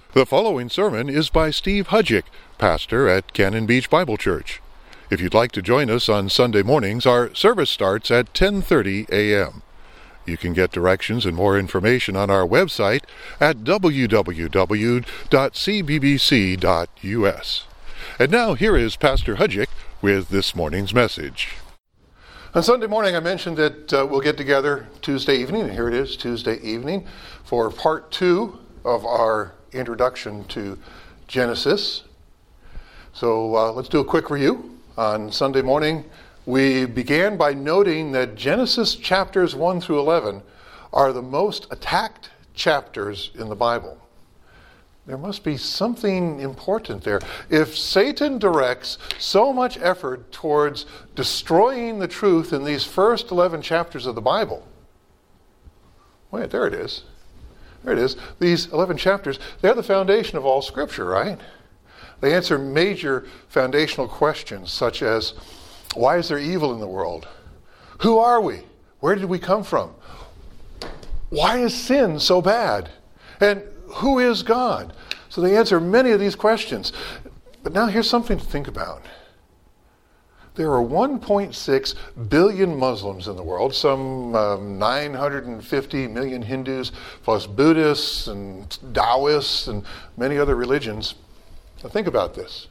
The following sermon is by Steve Hudjick, pastor at Cannon Beach Bible Church. If you'd like to join us on Sunday mornings, our service starts at 10:30 a.m. You can get directions and more information on our website at www.cbbc.us. And now here is Pastor Hudjick with this morning's message. On Sunday morning, I mentioned that we'll get together Tuesday evening, and here it is, Tuesday evening, for part 2 of our introduction to Genesis. So let's do a quick review. On Sunday morning, we began by noting that Genesis chapters 1 through 11 are the most attacked chapters in the Bible. There must be something important there. If Satan directs so much effort towards destroying the truth in these first 11 chapters of the Bible, wait, there it is. There it is. These 11 chapters, they're the foundation of all Scripture, right? They answer major foundational questions such as, why is there evil in the world? Who are we? Where did we come from? Why is sin so bad? And who is God? So they answer many of these questions. But now here's something to think about. There are 1.6 billion Muslims in the world, some 950 million Hindus, plus Buddhists and Taoists and many other religions. Now think about this.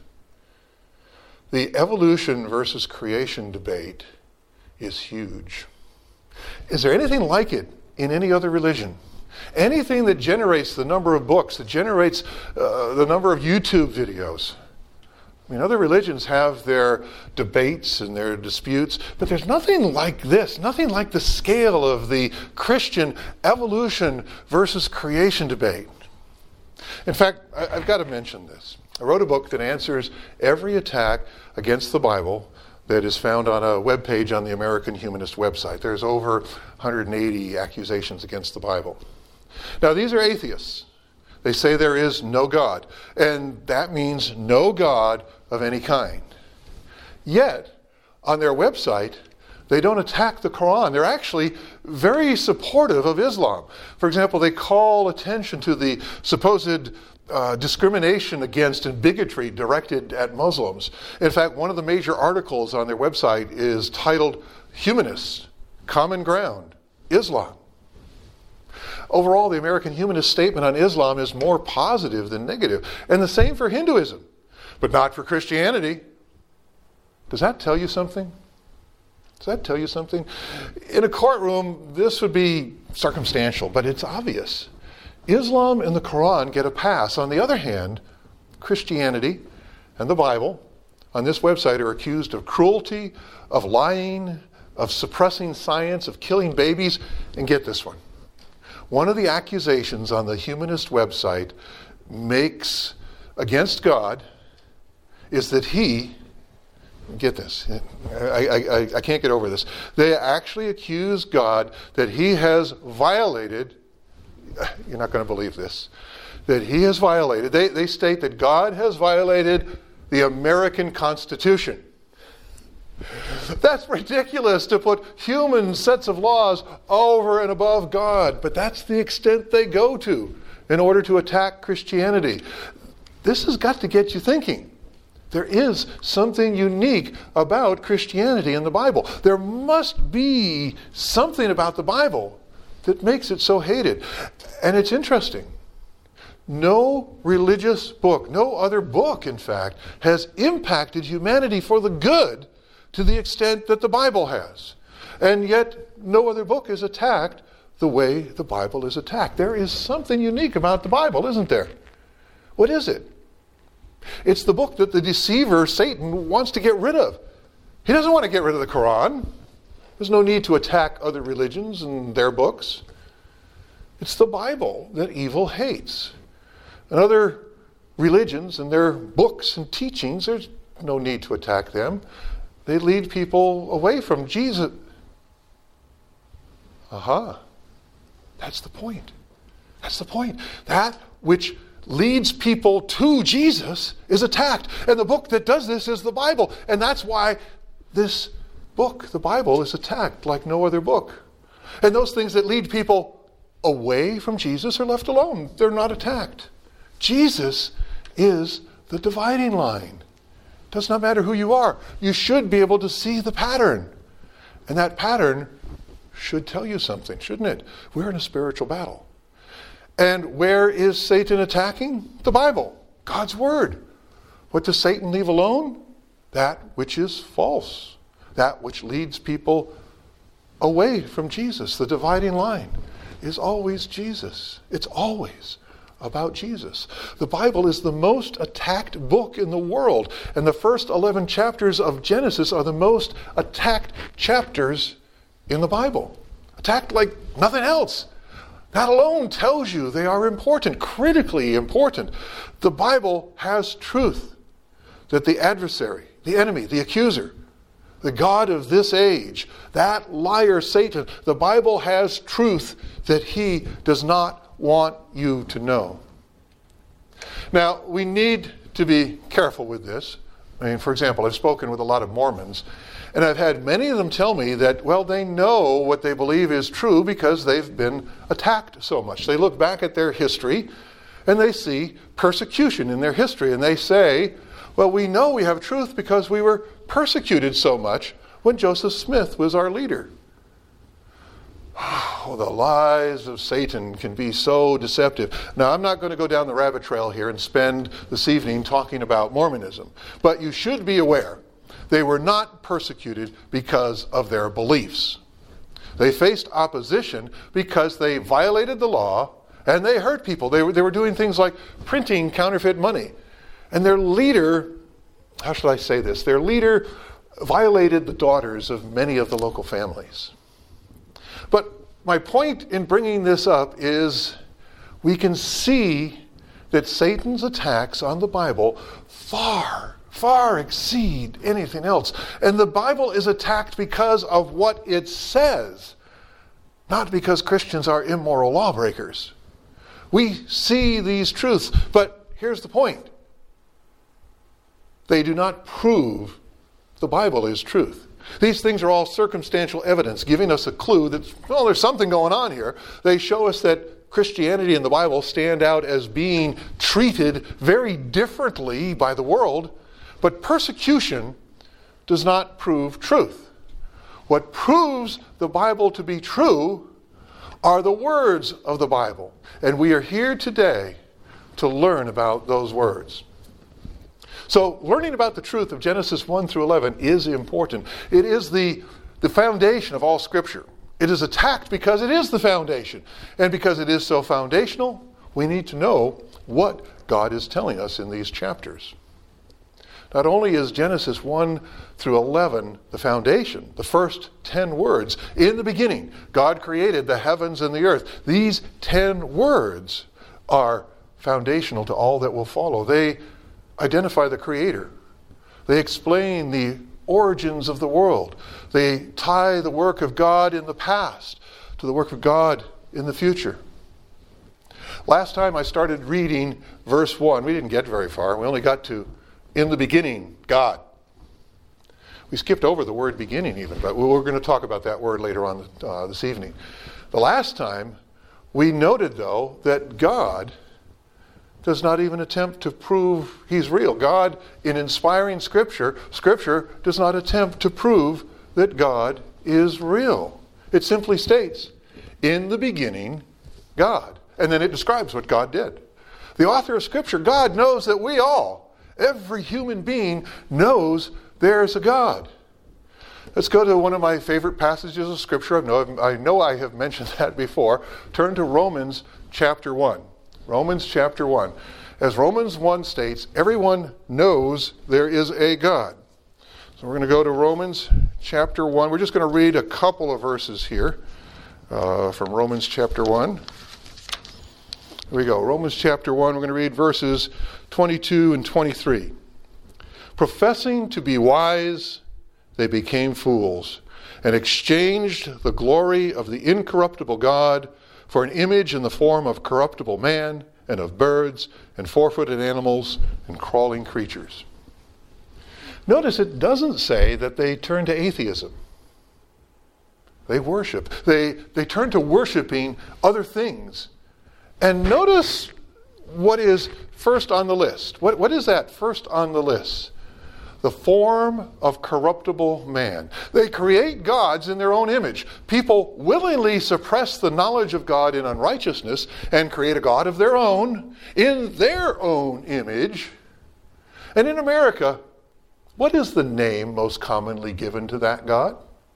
The evolution versus creation debate is huge. Is there anything like it in any other religion? Anything that generates the number of books, that generates the number of YouTube videos? I mean, other religions have their debates and their disputes, but there's nothing like this, nothing like the scale of the Christian evolution versus creation debate. In fact, I've got to mention this. I wrote a book that answers every attack against the Bible that is found on a webpage on the American Humanist website. There's over 180 accusations against the Bible. Now, these are atheists. They say there is no God, and that means no God of any kind. Yet, on their website, they don't attack the Quran. They're actually very supportive of Islam. For example, they call attention to the supposed discrimination against and bigotry directed at Muslims. In fact, one of the major articles on their website is titled, Humanists, Common Ground, Islam. Overall, the American Humanist statement on Islam is more positive than negative, and the same for Hinduism, but not for Christianity. Does that tell you something? Does that tell you something? In a courtroom, this would be circumstantial, but it's obvious. Islam and the Quran get a pass. On the other hand, Christianity and the Bible on this website are accused of cruelty, of lying, of suppressing science, of killing babies, and get this one. One of the accusations on the Humanist website makes against God is that he, get this, I can't get over this. They actually accuse God that he has violated, you're not going to believe this, that he has violated, they state that God has violated the American Constitution. That's ridiculous to put human sets of laws over and above God, but that's the extent they go to in order to attack Christianity. This has got to get you thinking. There is something unique about Christianity in the Bible. There must be something about the Bible that makes it so hated. And it's interesting. No religious book, no other book, in fact, has impacted humanity for the good to the extent that the Bible has. And yet, no other book is attacked the way the Bible is attacked. There is something unique about the Bible, isn't there? What is it? It's the book that the deceiver, Satan, wants to get rid of. He doesn't want to get rid of the Quran. There's no need to attack other religions and their books. It's the Bible that evil hates. And other religions and their books and teachings, there's no need to attack them. They lead people away from Jesus. That's the point. That's the point. That which leads people to Jesus is attacked. And the book that does this is the Bible. And that's why this book, the Bible, is attacked like no other book. And those things that lead people away from Jesus are left alone. They're not attacked. Jesus is the dividing line. It does not matter who you are. You should be able to see the pattern. And that pattern should tell you something, shouldn't it? We're in a spiritual battle. And where is Satan attacking? The Bible, God's Word. What does Satan leave alone? That which is false. That which leads people away from Jesus. The dividing line is always Jesus. It's always about Jesus. The Bible is the most attacked book in the world, and the first 11 chapters of Genesis are the most attacked chapters in the Bible. Attacked like nothing else. That alone tells you they are important, critically important. The Bible has truth that the adversary, the enemy, the accuser, the God of this age, that liar Satan, the Bible has truth that he does not want you to know. Now, we need to be careful with this. I mean, for example, I've spoken with a lot of Mormons, and I've had many of them tell me that, well, they know what they believe is true because they've been attacked so much. They look back at their history, and they see persecution in their history, and they say, well, we know we have truth because we were persecuted so much when Joseph Smith was our leader. Oh, the lies of Satan can be so deceptive. Now, I'm not going to go down the rabbit trail here and spend this evening talking about Mormonism, but you should be aware they were not persecuted because of their beliefs. They faced opposition because they violated the law and they hurt people. They were doing things like printing counterfeit money. And their leader, how should I say this? Their leader violated the daughters of many of the local families. But my point in bringing this up is we can see that Satan's attacks on the Bible far exceed anything else. And the Bible is attacked because of what it says, not because Christians are immoral lawbreakers. We see these truths, but here's the point. They do not prove the Bible is truth. These things are all circumstantial evidence, giving us a clue that, well, there's something going on here. They show us that Christianity and the Bible stand out as being treated very differently by the world, but persecution does not prove truth. What proves the Bible to be true are the words of the Bible. And we are here today to learn about those words. So learning about the truth of Genesis 1 through 11 is important. It is the foundation of all Scripture. It is attacked because it is the foundation. And because it is so foundational, we need to know what God is telling us in these chapters. Not only is Genesis 1 through 11 the foundation, the first 10 words, in the beginning, God created the heavens and the earth. These 10 words are foundational to all that will follow. They identify the Creator. They explain the origins of the world. They tie the work of God in the past to the work of God in the future. Last time I started reading verse 1, we didn't get very far. We only got to, in the beginning, God. We skipped over the word beginning even, but we're going to talk about that word later on this evening. The last time, we noted, though, that God does not even attempt to prove he's real. God, in inspiring Scripture does not attempt to prove that God is real. It simply states, in the beginning, God. And then it describes what God did. The author of Scripture, God, knows that we all, every human being, knows there's a God. Let's go to one of my favorite passages of Scripture. I know I have mentioned that before. Turn to Romans chapter 1. Romans chapter 1. As Romans 1 states, everyone knows there is a God. So we're going to go to Romans chapter 1. We're just going to read a couple of verses here from Romans chapter 1. Here we go. Romans chapter 1, we're going to read verses 22 and 23. Professing to be wise, they became fools, and exchanged the glory of the incorruptible God for an image in the form of corruptible man, and of birds, and four-footed animals, and crawling creatures. Notice it doesn't say that they turn to atheism. They worship. They turn to worshiping other things. And notice what is first on the list? What is that first on the list? The form of corruptible man. They create gods in their own image. People willingly suppress the knowledge of God in unrighteousness and create a god of their own in their own image. And in America, what is the name most commonly given to that god?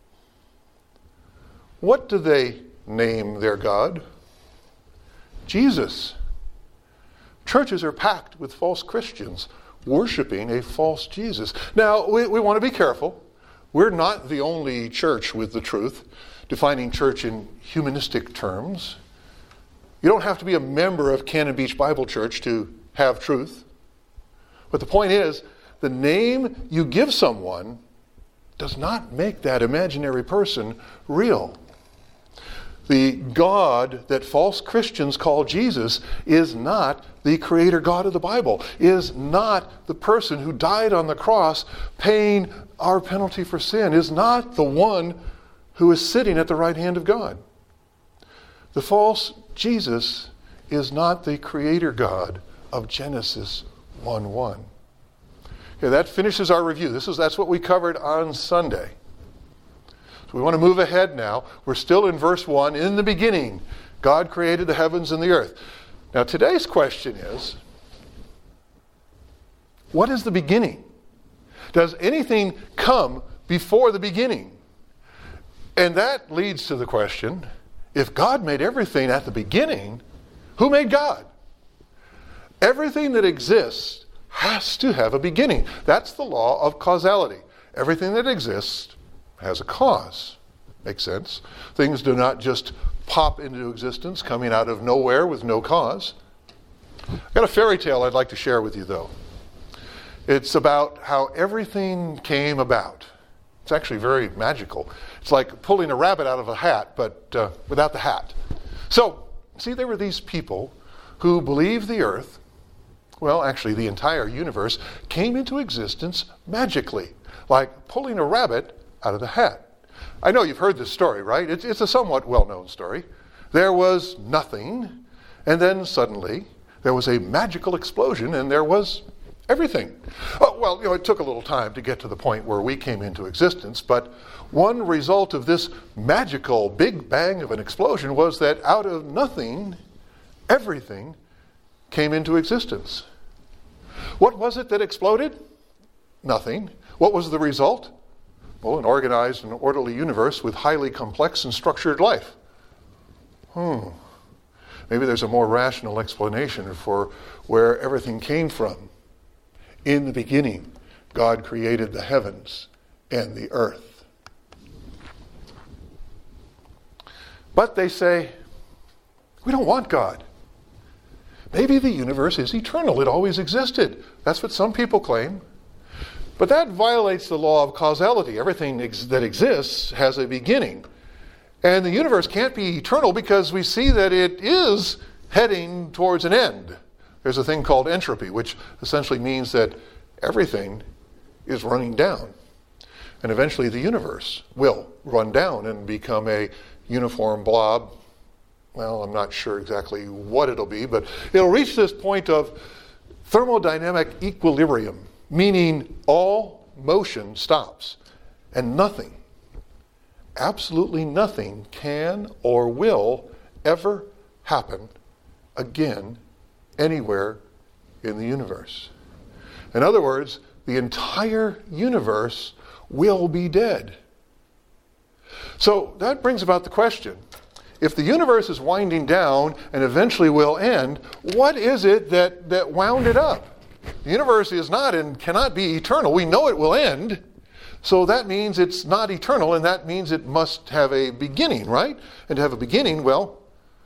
What do they name their God? Jesus. Churches are packed with false Christians worshiping a false Jesus. Now, we want to be careful. We're not the only church with the truth, defining church in humanistic terms. You don't have to be a member of Cannon Beach Bible Church to have truth. But the point is, the name you give someone does not make that imaginary person real. The God that false Christians call Jesus is not the creator God of the Bible, is not the person who died on the cross paying our penalty for sin, is not the one who is sitting at the right hand of God. The false Jesus is not the creator God of Genesis 1:1. Okay, that finishes our review. That's what we covered on Sunday. We want to move ahead now. We're still in verse 1. In the beginning, God created the heavens and the earth. Now, today's question is, what is the beginning? Does anything come before the beginning? And that leads to the question, if God made everything at the beginning, who made God? Everything that exists has to have a beginning. That's the law of causality. Everything that exists has a cause. Makes sense? Things do not just pop into existence coming out of nowhere with no cause. I've got a fairy tale I'd like to share with you, though. It's about how everything came about. It's actually very magical. It's like pulling a rabbit out of a hat, but without the hat. So, see, there were these people who believed the earth, well, actually the entire universe, came into existence magically, like pulling a rabbit out of the hat. I know you've heard this story, right? It's a somewhat well-known story. There was nothing, and then suddenly there was a magical explosion, and there was everything. Oh, well, it took a little time to get to the point where we came into existence, but one result of this magical big bang of an explosion was that out of nothing, everything came into existence. What was it that exploded? Nothing. What was the result? Well, an organized and orderly universe with highly complex and structured life. Maybe there's a more rational explanation for where everything came from. In the beginning, God created the heavens and the earth. But they say, we don't want God. Maybe the universe is eternal. It always existed. That's what some people claim. But that violates the law of causality. Everything that exists has a beginning. And the universe can't be eternal because we see that it is heading towards an end. There's a thing called entropy, which essentially means that everything is running down. And eventually the universe will run down and become a uniform blob. Well, I'm not sure exactly what it'll be, but it'll reach this point of thermodynamic equilibrium, meaning all motion stops and nothing, absolutely nothing can or will ever happen again anywhere in the universe. In other words, the entire universe will be dead. So that brings about the question, if the universe is winding down and eventually will end, what is it that wound it up? The universe is not and cannot be eternal. We know it will end. So that means it's not eternal, and that means it must have a beginning, right? And to have a beginning, well,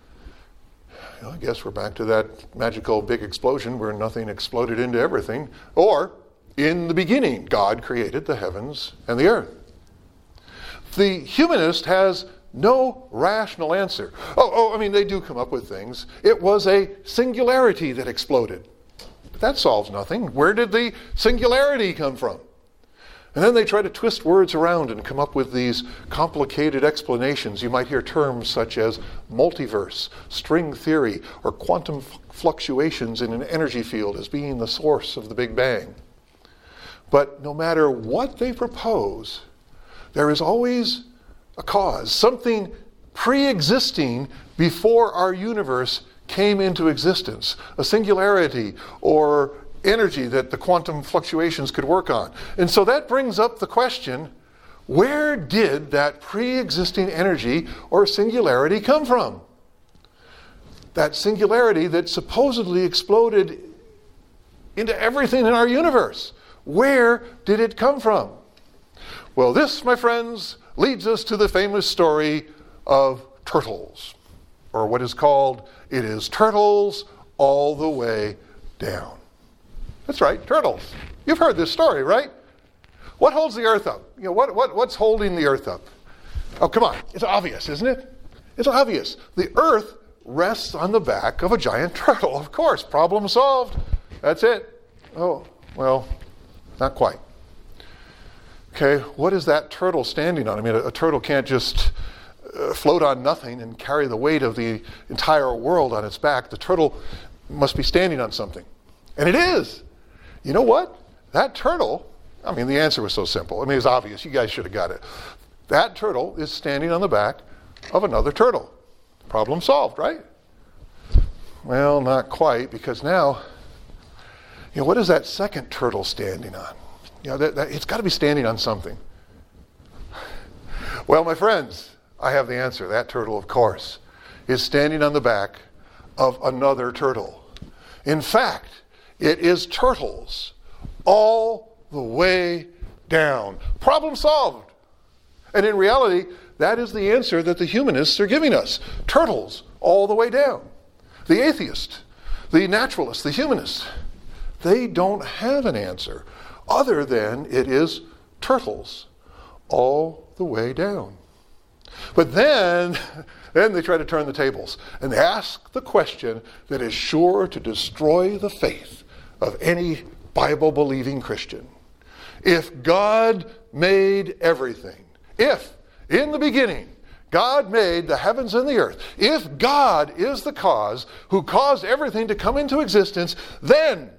I guess we're back to that magical big explosion where nothing exploded into everything. Or, in the beginning, God created the heavens and the earth. The humanist has no rational answer. They do come up with things. It was a singularity that exploded. But that solves nothing. Where did the singularity come from? And then they try to twist words around and come up with these complicated explanations. You might hear terms such as multiverse, string theory, or quantum fluctuations in an energy field as being the source of the Big Bang. But no matter what they propose, there is always a cause, something pre-existing before our universe came into existence, a singularity or energy that the quantum fluctuations could work on. And so that brings up the question, where did that pre-existing energy or singularity come from? That singularity that supposedly exploded into everything in our universe. Where did it come from? Well, this, my friends, leads us to the famous story of turtles, or what is called, it is turtles all the way down. That's right, turtles. You've heard this story, right? What holds the earth up? What's holding the earth up? Oh, come on. It's obvious, isn't it? It's obvious. The earth rests on the back of a giant turtle. Of course, problem solved. That's it. Oh, well, not quite. Okay, what is that turtle standing on? I mean, a turtle can't just float on nothing and carry the weight of the entire world on its back. The turtle must be standing on something. And it is. You know what? That turtle, I mean, the answer was so simple. I mean, it's obvious. You guys should have got it. That turtle is standing on the back of another turtle. Problem solved, right? Well, not quite, because now, what is that second turtle standing on? It's got to be standing on something. Well, my friends, I have the answer. That turtle, of course, is standing on the back of another turtle. In fact, it is turtles all the way down. Problem solved. And in reality, that is the answer that the humanists are giving us. Turtles all the way down. The atheist, the naturalist, the humanist, they don't have an answer other than it is turtles all the way down. But then they try to turn the tables and they ask the question that is sure to destroy the faith of any Bible-believing Christian. If God made everything, if in the beginning God made the heavens and the earth, if God is the cause who caused everything to come into existence, then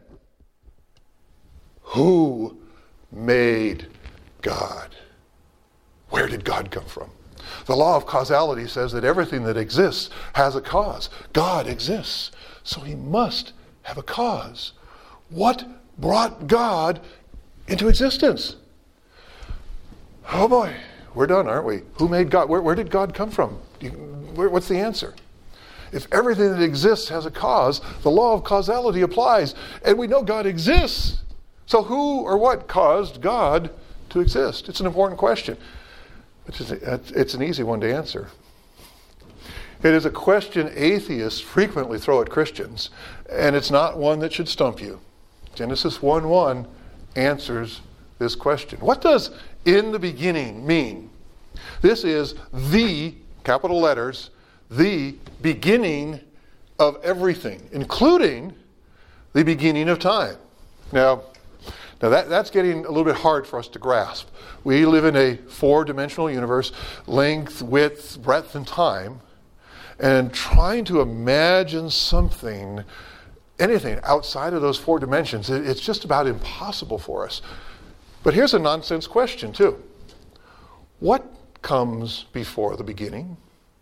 who made God? Where did God come from? The law of causality says that everything that exists has a cause. God exists, so he must have a cause. What brought God into existence? Oh boy, we're done, aren't we? Who made God? Where did God come from? What's the answer? If everything that exists has a cause, the law of causality applies, and we know God exists. So who or what caused God to exist? It's an important question. It's an easy one to answer. It is a question atheists frequently throw at Christians, and it's not one that should stump you. Genesis 1:1 answers this question. What does "in the beginning" mean? This is the, capital letters, the beginning of everything, including the beginning of time. Now that's getting a little bit hard for us to grasp. We live in a four-dimensional universe, length, width, breadth, and time, and trying to imagine something, anything outside of those four dimensions, it's just about impossible for us. But here's a nonsense question, too. What comes before the beginning?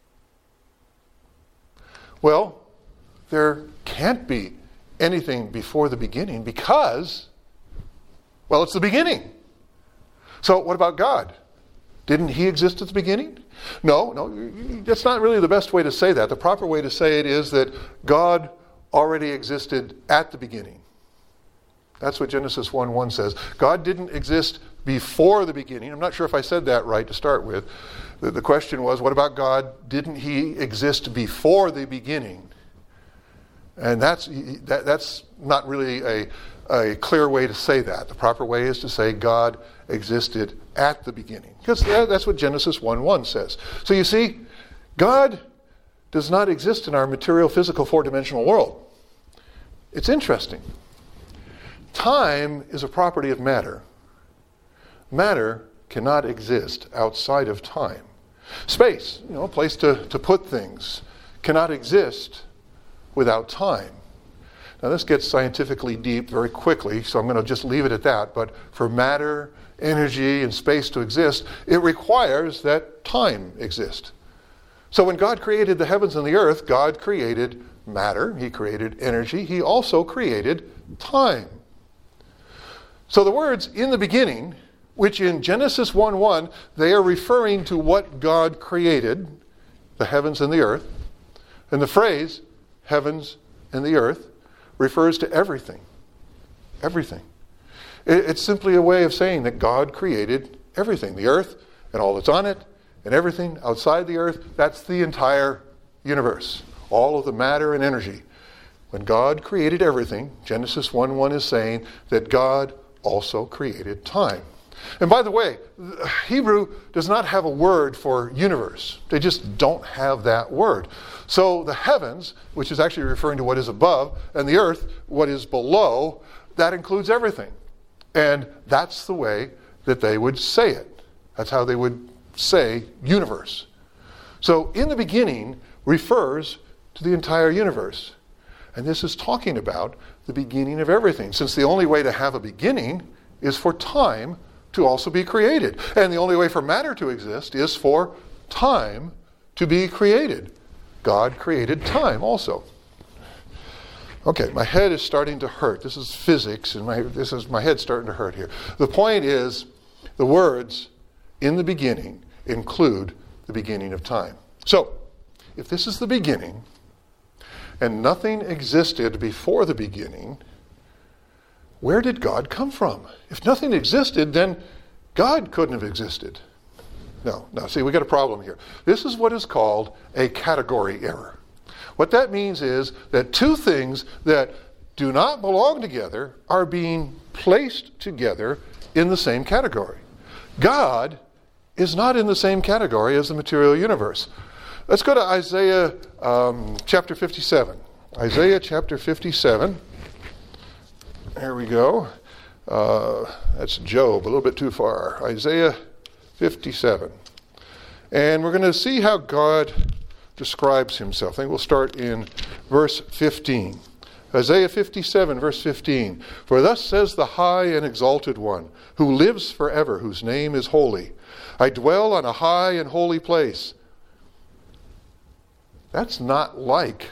Well, there can't be anything before the beginning because, well, it's the beginning. So what about God? Didn't he exist at the beginning? No, that's not really the best way to say that. The proper way to say it is that God already existed at the beginning. That's what Genesis 1:1 says. God didn't exist before the beginning. I'm not sure if I said that right to start with. The question was, what about God? Didn't he exist before the beginning? And that's not really a clear way to say that. The proper way is to say God existed at the beginning. Because that's what Genesis 1:1 says. So you see, God does not exist in our material, physical, four-dimensional world. It's interesting. Time is a property of matter. Matter cannot exist outside of time. Space, a place to put things, cannot exist without time. Now this gets scientifically deep very quickly, so I'm going to just leave it at that. But for matter, energy, and space to exist, it requires that time exist. So when God created the heavens and the earth, God created matter, He created energy, He also created time. So the words "in the beginning," which in Genesis 1:1, they are referring to what God created, the heavens and the earth. And the phrase, heavens and the earth, refers to everything. Everything. It's simply a way of saying that God created everything. The earth and all that's on it, and everything outside the earth, that's the entire universe. All of the matter and energy. When God created everything, Genesis 1:1 is saying that God also created time. And by the way, Hebrew does not have a word for universe. They just don't have that word. So the heavens, which is actually referring to what is above, and the earth, what is below, that includes everything. And that's the way that they would say it. That's how they would say universe. So in the beginning refers to the entire universe. And this is talking about the beginning of everything, since the only way to have a beginning is for time to also be created. And the only way for matter to exist is for time to be created. God created time also. Okay, my head is starting to hurt. This is physics, and my head's starting to hurt here. The point is, the words "in the beginning" include the beginning of time. So, if this is the beginning, and nothing existed before the beginning, where did God come from? If nothing existed, then God couldn't have existed. No, see, we got a problem here. This is what is called a category error. What that means is that two things that do not belong together are being placed together in the same category. God is not in the same category as the material universe. Let's go to Isaiah chapter 57. Isaiah chapter 57. There we go. That's Job, a little bit too far. Isaiah 57. And we're going to see how God describes himself. I think we'll start in verse 15. Isaiah 57, verse 15. For thus says the high and exalted one, who lives forever, whose name is holy. I dwell on a high and holy place. That's not like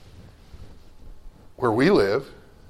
where we live.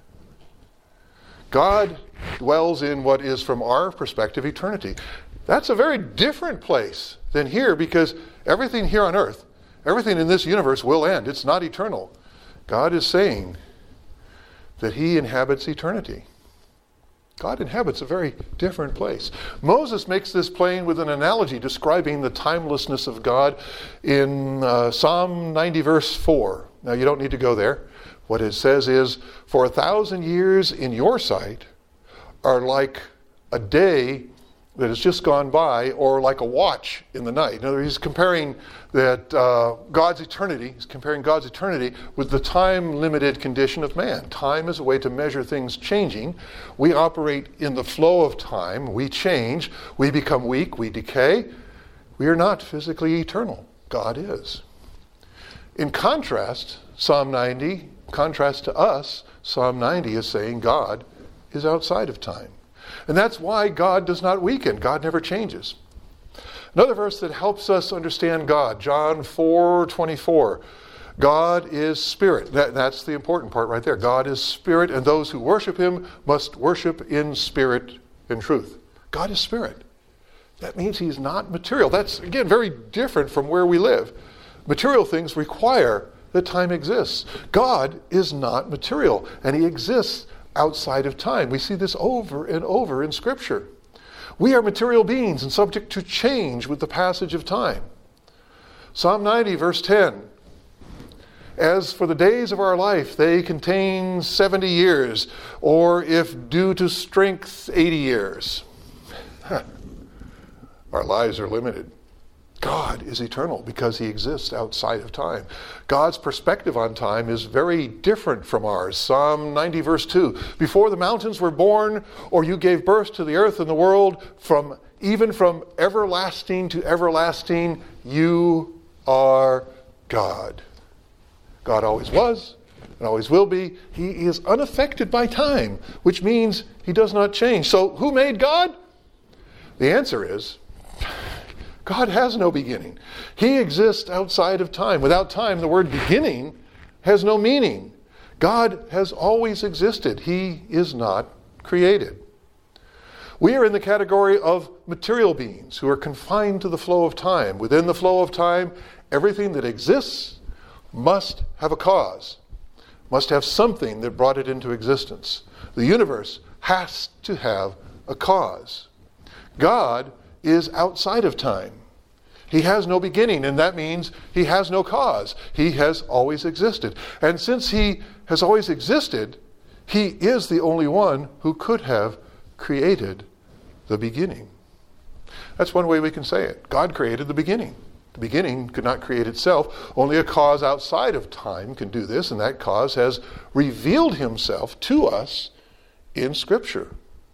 God dwells in what is, from our perspective, eternity. That's a very different place than here, because everything here on earth, everything in this universe will end. It's not eternal. God is saying that he inhabits eternity. God inhabits a very different place. Moses makes this plain with an analogy describing the timelessness of God in Psalm 90, verse 4. Now, you don't need to go there. What it says is, for 1,000 years in your sight are like a day that has just gone by, or like a watch in the night. In other words, he's comparing that God's eternity with the time-limited condition of man. Time is a way to measure things changing. We operate in the flow of time. We change. We become weak. We decay. We are not physically eternal. God is. In contrast, Psalm 90, contrast to us, Psalm 90 is saying God is outside of time. And that's why God does not weaken. God never changes. Another verse that helps us understand God, John 4:24. God is spirit. That's the important part right there. God is spirit, and those who worship him must worship in spirit and truth. God is spirit. That means he's not material. That's, again, very different from where we live. Material things require that time exists. God is not material, and he exists outside of time. We see this over and over in Scripture. We are material beings and subject to change with the passage of time. Psalm 90, verse 10. As for the days of our life, they contain 70 years, or if due to strength, 80 years. Our lives are limited. God is eternal because he exists outside of time. God's perspective on time is very different from ours. Psalm 90 verse 2, before the mountains were born, or you gave birth to the earth and the world, even from everlasting to everlasting, you are God. God always was and always will be. He is unaffected by time, which means he does not change. So who made God? The answer is, God has no beginning. He exists outside of time. Without time, the word beginning has no meaning. God has always existed. He is not created. We are in the category of material beings who are confined to the flow of time. Within the flow of time, everything that exists must have a cause, must have something that brought it into existence. The universe has to have a cause. God is outside of time. He has no beginning, and that means he has no cause. He has always existed. And since he has always existed, he is the only one who could have created the beginning. That's one way we can say it. God created the beginning. The beginning could not create itself. Only a cause outside of time can do this, and that cause has revealed himself to us in Scripture.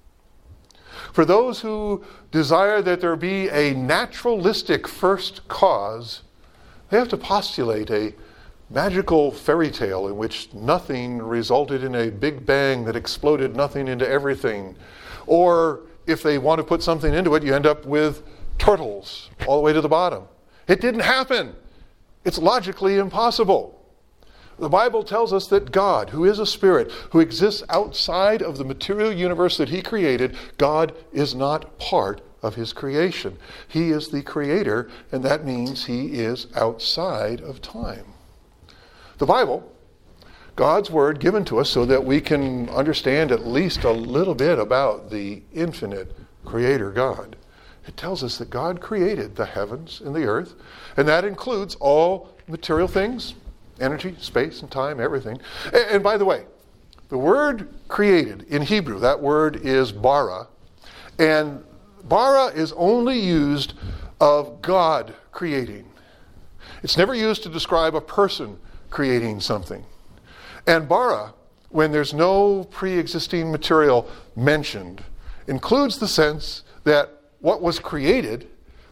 For those who desire that there be a naturalistic first cause, they have to postulate a magical fairy tale in which nothing resulted in a big bang that exploded nothing into everything. Or if they want to put something into it, you end up with turtles all the way to the bottom. It didn't happen. It's logically impossible. The Bible tells us that God, who is a spirit, who exists outside of the material universe that he created, God is not part of his creation. He is the creator, and that means he is outside of time. The Bible, God's word given to us so that we can understand at least a little bit about the infinite creator God. It tells us that God created the heavens and the earth, and that includes all material things, energy, space, and time, everything. And by the way, the word created in Hebrew, that word is bara. And bara is only used of God creating. It's never used to describe a person creating something. And bara, when there's no pre-existing material mentioned, includes the sense that what was created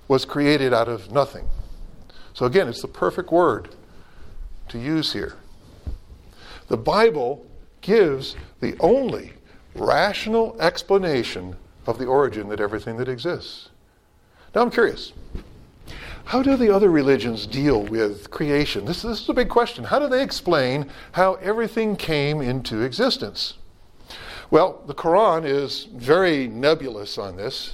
out of nothing. So again, it's the perfect word to use here. The Bible gives the only rational explanation of the origin of everything that exists. Now I'm curious, how do the other religions deal with creation? This is a big question. How do they explain how everything came into existence? Well, the Quran is very nebulous on this.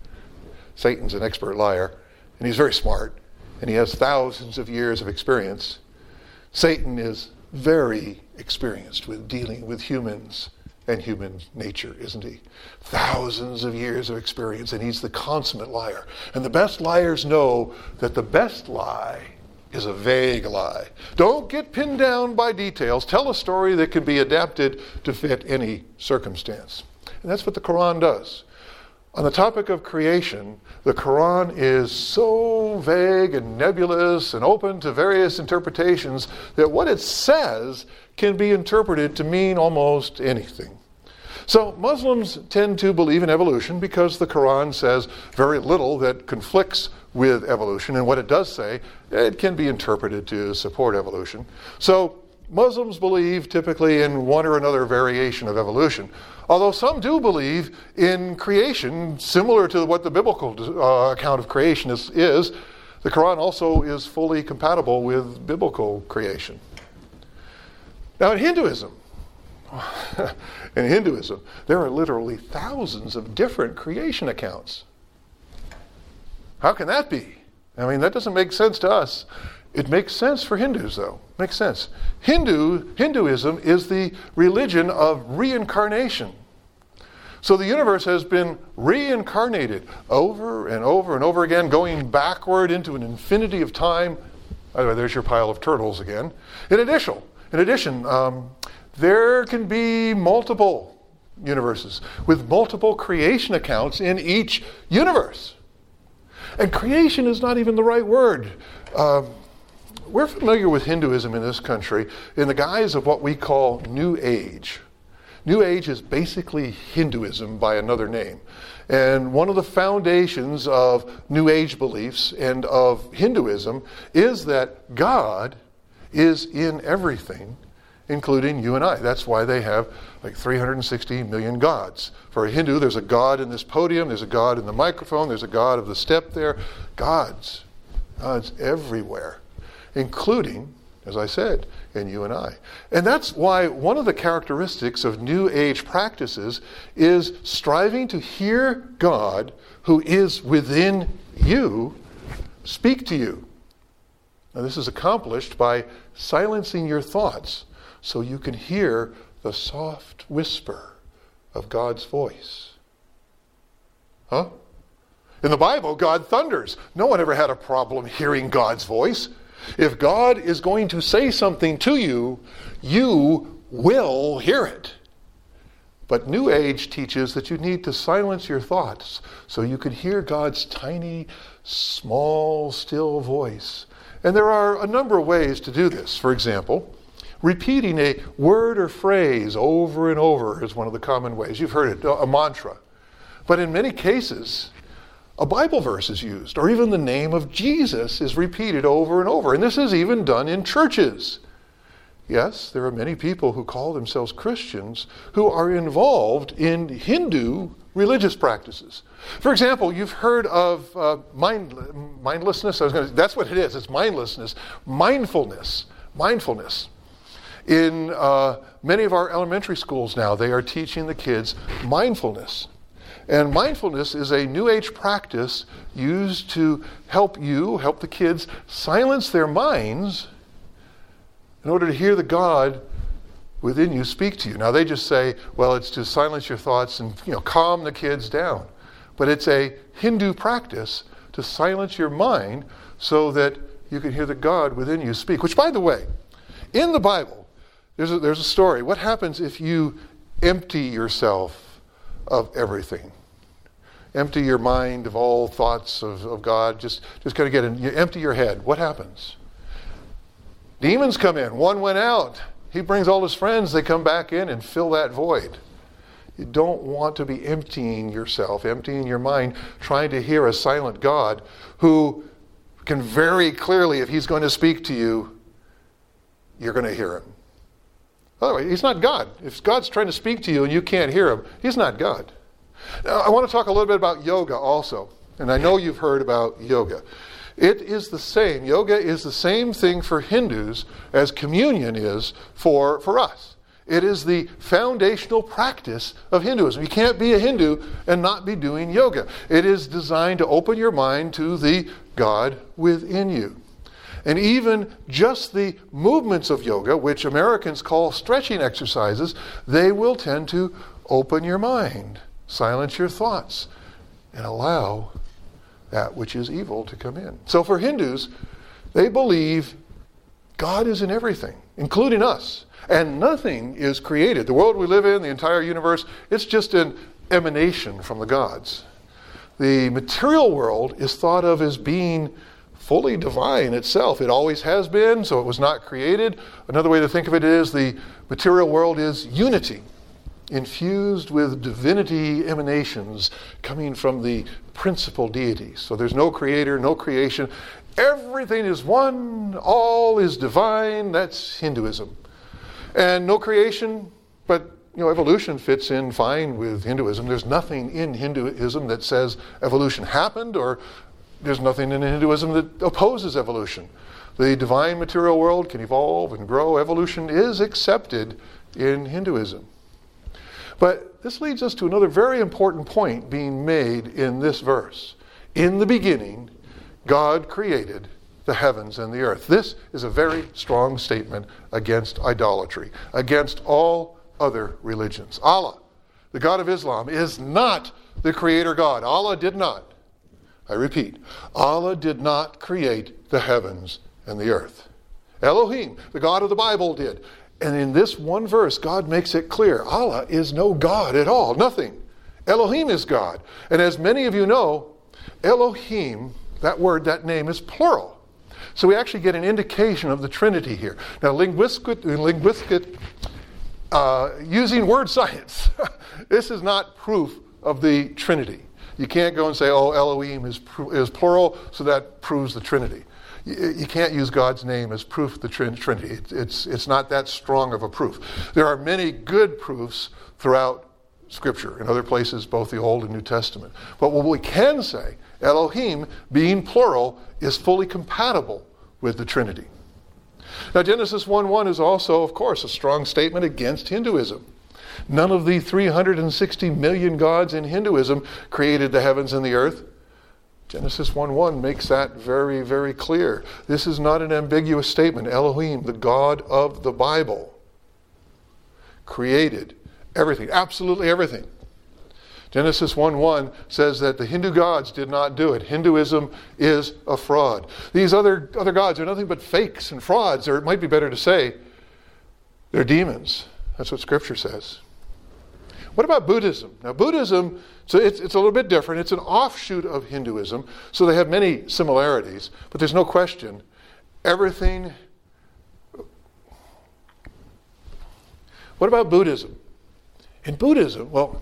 Satan's an expert liar, and he's very smart, and he has thousands of years of experience. Satan is very experienced with dealing with humans and human nature, isn't he? Thousands of years of experience, and he's the consummate liar. And the best liars know that the best lie is a vague lie. Don't get pinned down by details. Tell a story that can be adapted to fit any circumstance. And that's what the Quran does. On the topic of creation, the Quran is so vague and nebulous and open to various interpretations that what it says can be interpreted to mean almost anything. So Muslims tend to believe in evolution because the Quran says very little that conflicts with evolution, and what it does say, it can be interpreted to support evolution. So Muslims believe typically in one or another variation of evolution. Although some do believe in creation, similar to what the biblical account of creation is, the Quran also is fully compatible with biblical creation. Now in Hinduism, there are literally thousands of different creation accounts. How can that be? I mean, that doesn't make sense to us. It makes sense for Hindus, though. Makes sense. Hinduism is the religion of reincarnation. So the universe has been reincarnated over and over and over again, going backward into an infinity of time. By the way, there's your pile of turtles again. In addition, there can be multiple universes with multiple creation accounts in each universe. And creation is not even the right word. We're familiar with Hinduism in this country in the guise of what we call New Age. New Age is basically Hinduism by another name. And one of the foundations of New Age beliefs and of Hinduism is that God is in everything, including you and I. That's why they have like 360 million gods. For a Hindu, there's a God in this podium, there's a God in the microphone, there's a God of the step there. God's everywhere, including, as I said, in you and I. And that's why one of the characteristics of New Age practices is striving to hear God, who is within you, speak to you. Now, this is accomplished by silencing your thoughts so you can hear the soft whisper of God's voice. Huh? In the Bible, God thunders. No one ever had a problem hearing God's voice. If God is going to say something to you, you will hear it. But New Age teaches that you need to silence your thoughts so you can hear God's tiny, small, still voice. And there are a number of ways to do this. For example, repeating a word or phrase over and over is one of the common ways. You've heard it, a mantra. But in many cases, a Bible verse is used, or even the name of Jesus is repeated over and over. And this is even done in churches. Yes, there are many people who call themselves Christians who are involved in Hindu religious practices. For example, you've heard of mindlessness. That's what it is. It's mindlessness. Mindfulness. In many of our elementary schools now, they are teaching the kids mindfulness. And mindfulness is a New Age practice used to help the kids silence their minds in order to hear the God within you speak to you. Now they just say, well, it's to silence your thoughts and calm the kids down. But it's a Hindu practice to silence your mind so that you can hear the God within you speak. Which, by the way, in the Bible, there's a story. What happens if you empty yourself of everything? Empty your mind of all thoughts of God. Just kind of you empty your head. What happens? Demons come in. One went out. He brings all his friends. They come back in and fill that void. You don't want to be emptying yourself, emptying your mind, trying to hear a silent God who can very clearly, if he's going to speak to you, you're going to hear him. Otherwise, he's not God. If God's trying to speak to you and you can't hear him, he's not God. Now, I want to talk a little bit about yoga also. And I know you've heard about yoga. It is the same. Yoga is the same thing for Hindus as communion is for us. It is the foundational practice of Hinduism. You can't be a Hindu and not be doing yoga. It is designed to open your mind to the God within you. And even just the movements of yoga, which Americans call stretching exercises, they will tend to open your mind, silence your thoughts, and allow that which is evil to come in. So for Hindus, they believe God is in everything, including us. And nothing is created. The world we live in, the entire universe, it's just an emanation from the gods. The material world is thought of as being fully divine itself. It always has been, so it was not created. Another way to think of it is the material world is unity, infused with divinity emanations coming from the principal deities. So there's no creator, no creation. Everything is one, all is divine. That's Hinduism. And no creation, but evolution fits in fine with Hinduism. There's nothing in Hinduism that says evolution happened, or there's nothing in Hinduism that opposes evolution. The divine material world can evolve and grow. Evolution is accepted in Hinduism. But this leads us to another very important point being made in this verse. In the beginning, God created the heavens and the earth. This is a very strong statement against idolatry, against all other religions. Allah, the God of Islam, is not the creator God. Allah did not. I repeat, Allah did not create the heavens and the earth. Elohim, the God of the Bible, did. And in this one verse, God makes it clear, Allah is no God at all, nothing. Elohim is God. And as many of you know, Elohim, that word, that name is plural. So we actually get an indication of the Trinity here. Now, using word science, this is not proof of the Trinity. You can't go and say, oh, Elohim is plural, so that proves the Trinity. You can't use God's name as proof of the Trinity. It's not that strong of a proof. There are many good proofs throughout Scripture, in other places, both the Old and New Testament. But what we can say, Elohim, being plural, is fully compatible with the Trinity. Now, Genesis 1:1 is also, of course, a strong statement against Hinduism. None of the 360 million gods in Hinduism created the heavens and the earth. Genesis 1:1 makes that very, very clear. This is not an ambiguous statement. Elohim, the God of the Bible, created everything, absolutely everything. Genesis 1:1 says that the Hindu gods did not do it. Hinduism is a fraud. These other gods are nothing but fakes and frauds, or it might be better to say they're demons. That's what Scripture says. What about Buddhism? Now, Buddhism, so it's a little bit different. It's an offshoot of Hinduism, so they have many similarities, but there's no question everything. What about Buddhism? In Buddhism, well,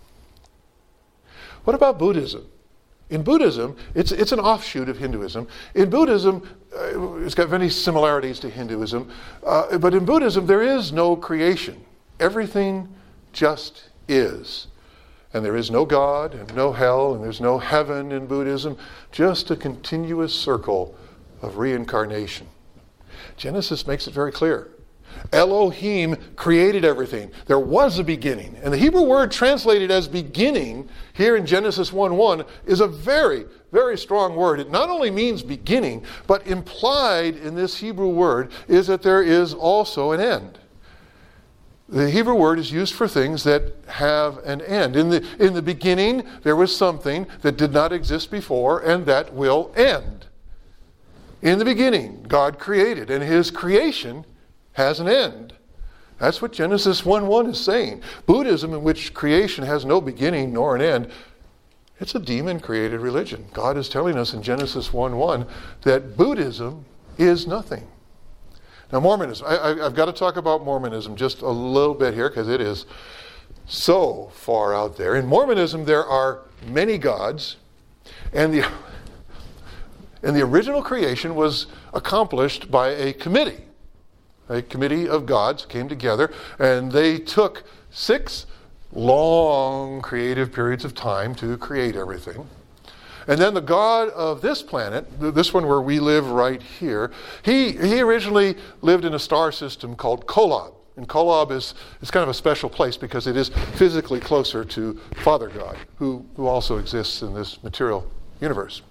what about Buddhism? In Buddhism, it's an offshoot of Hinduism. In Buddhism, it's got many similarities to Hinduism, but in Buddhism, there is no creation. Everything just is. And there is no God and no hell and there's no heaven in Buddhism, just a continuous circle of reincarnation. Genesis makes it very clear. Elohim created everything. There was a beginning. And the Hebrew word translated as beginning here in Genesis 1:1 is a very, very strong word. It not only means beginning, but implied in this Hebrew word is that there is also an end. The Hebrew word is used for things that have an end. In the beginning, there was something that did not exist before and that will end. In the beginning, God created, and His creation has an end. That's what Genesis 1:1 is saying. Buddhism, in which creation has no beginning nor an end, it's a demon-created religion. God is telling us in Genesis 1:1 that Buddhism is nothing. Now, Mormonism, I've got to talk about Mormonism just a little bit here because it is so far out there. In Mormonism, there are many gods, and the original creation was accomplished by a committee. A committee of gods came together, and they took 6 long creative periods of time to create everything. And then the God of this planet, this one where we live right here, he originally lived in a star system called Kolob. And Kolob is kind of a special place because it is physically closer to Father God, who also exists in this material universe.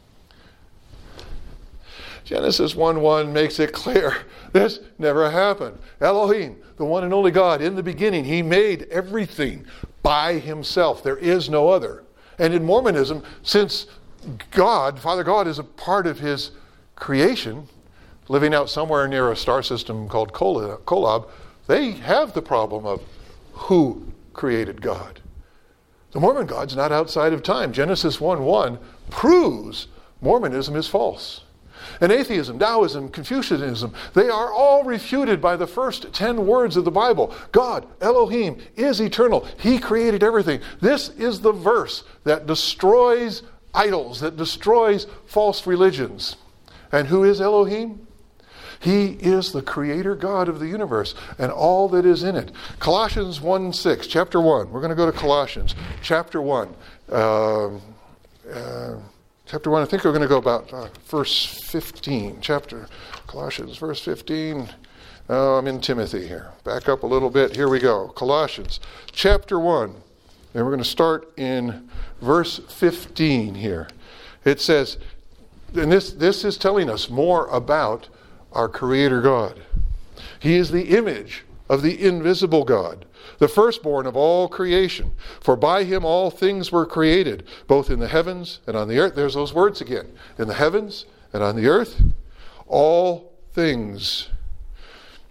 Genesis 1:1 makes it clear this never happened. Elohim, the one and only God, in the beginning, He made everything by Himself. There is no other. And in Mormonism, since God, Father God, is a part of His creation, living out somewhere near a star system called Kolob, they have the problem of who created God. The Mormon God's not outside of time. Genesis 1:1 proves Mormonism is false. And atheism, Taoism, Confucianism, they are all refuted by the first 10 words of the Bible. God, Elohim, is eternal. He created everything. This is the verse that destroys idols, that destroys false religions. And who is Elohim? He is the creator God of the universe and all that is in it. Colossians 1:6, chapter 1. We're going to go to Colossians, chapter 1. Chapter 1, I think we're going to go about verse 15. Colossians, verse 15. I'm in Timothy here. Back up a little bit. Here we go. Colossians, chapter 1. And we're going to start in verse 15 here. It says, and this is telling us more about our Creator God. He is the image of the invisible God, the firstborn of all creation. For by Him all things were created, both in the heavens and on the earth. There's those words again. In the heavens and on the earth, all things.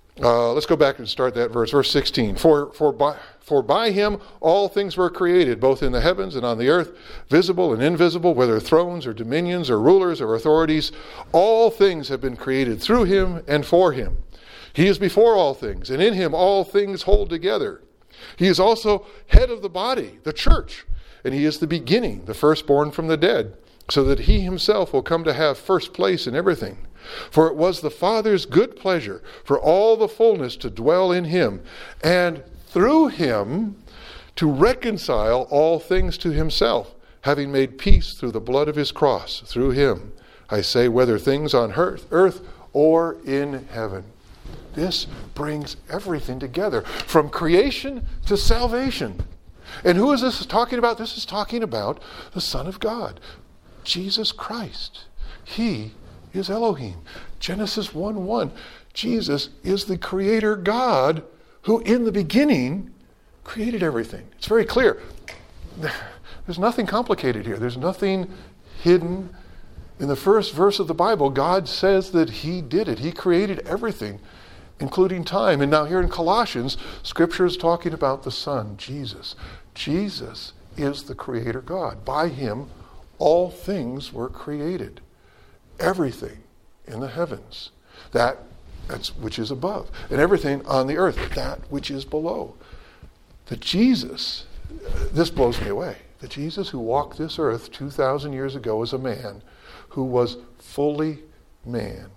Let's go back and start that verse. Verse 16. For by him all things were created, both in the heavens and on the earth, visible and invisible, whether thrones or dominions or rulers or authorities. All things have been created through him and for him. He is before all things, and in him all things hold together. He is also head of the body, the church, and he is the beginning, the firstborn from the dead, so that he himself will come to have first place in everything. For it was the Father's good pleasure for all the fullness to dwell in him, and through him to reconcile all things to himself, having made peace through the blood of his cross. Through him, I say, whether things on earth or in heaven. This brings everything together, from creation to salvation. And who is this talking about? This is talking about the Son of God, Jesus Christ. He is Elohim. Genesis 1:1. Jesus is the creator God who in the beginning created everything. It's very clear. There's nothing complicated here. There's nothing hidden. In the first verse of the Bible, God says that he did it. He created everything, including time. And now here in Colossians, Scripture is talking about the Son, Jesus. Jesus is the creator God. By him, all things were created. Everything in the heavens, that's which is above, and everything on the earth, that which is below. The Jesus, this blows me away. The Jesus who walked this earth 2,000 years ago as a man who was fully man.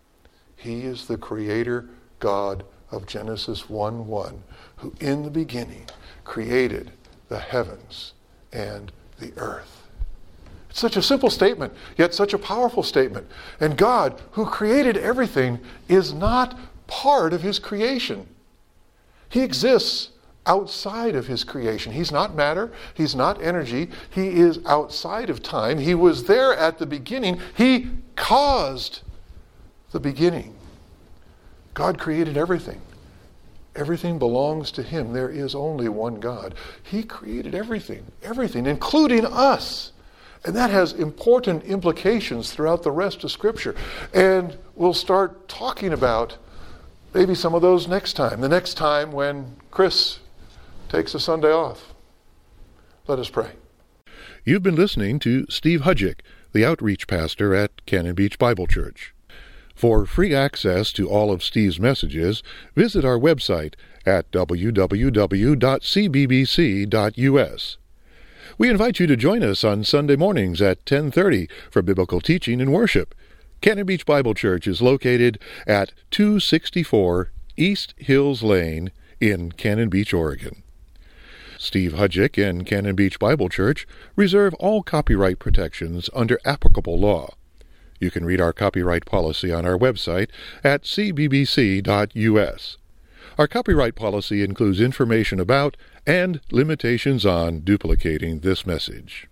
He is the creator God of Genesis 1:1, who in the beginning created the heavens and the earth. It's such a simple statement, yet such a powerful statement. And God, who created everything, is not part of his creation. He exists outside of his creation. He's not matter. He's not energy. He is outside of time. He was there at the beginning. He caused the beginning. God created everything. Everything belongs to him. There is only one God. He created everything, including us. And that has important implications throughout the rest of Scripture. And we'll start talking about maybe some of those next time. The next time when Chris takes a Sunday off. Let us pray. You've been listening to Steve Hudjick, the outreach pastor at Cannon Beach Bible Church. For free access to all of Steve's messages, visit our website at www.cbbc.us. We invite you to join us on Sunday mornings at 10:30 for biblical teaching and worship. Cannon Beach Bible Church is located at 264 East Hills Lane in Cannon Beach, Oregon. Steve Hudjick and Cannon Beach Bible Church reserve all copyright protections under applicable law. You can read our copyright policy on our website at cbbc.us. Our copyright policy includes information about and limitations on duplicating this message.